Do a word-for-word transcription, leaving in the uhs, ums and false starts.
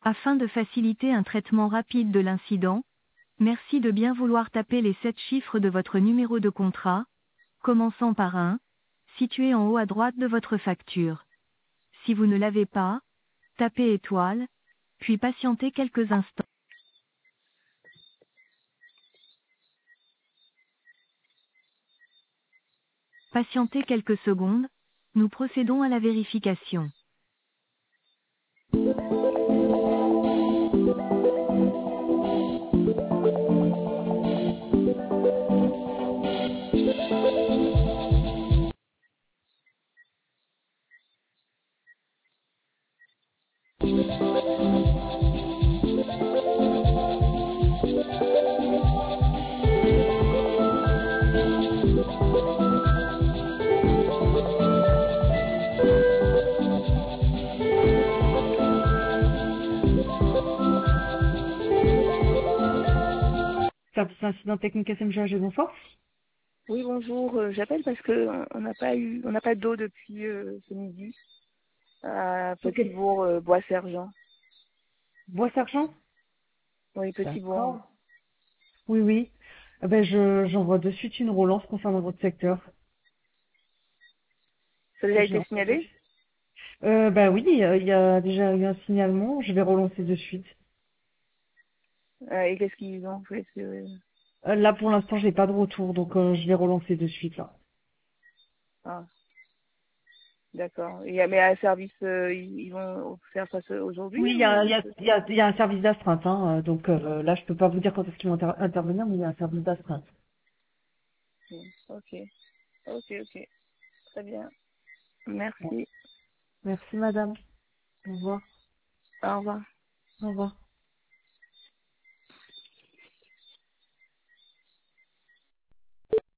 Afin de faciliter un traitement rapide de l'incident, merci de bien vouloir taper les sept chiffres de votre numéro de contrat, commençant par un, situé en haut à droite de votre facture. Si vous ne l'avez pas, tapez étoile, puis patientez quelques instants. Patientez quelques secondes, nous procédons à la vérification. Service incident technique S M G A G, bonsoir. Oui, bonjour. euh, J'appelle parce que on on n'a pas eu, on n'a pas d'eau depuis euh, ce midi à Ok. Petit-Bourg, euh, Bois-Sergent. Bois-Sergent? Oui, Petit-Bourg. D'accord. Oui, oui. Eh ben, je, j'envoie de suite une relance concernant votre secteur. Ça a déjà J'ai été entendu. signalé? Euh, bah oui, euh, il y a déjà eu un signalement, je vais relancer de suite. Euh, et qu'est-ce qu'ils ont fait? que- Euh, là, pour l'instant, j'ai pas de retour, donc euh, je vais relancer de suite, là. Ah, d'accord. Et, mais à service, euh, ils, ils vont faire ça ce- aujourd'hui Oui, il y a, il ou y a, il y a, il y a un service d'astreinte, hein, euh, donc euh, là, je peux pas vous dire quand est-ce qu'ils vont inter- intervenir, mais il y a un service d'astreinte. Ok, ok, ok. Très bien. Bon. Merci. Merci, madame. Au revoir. Au revoir. Au revoir.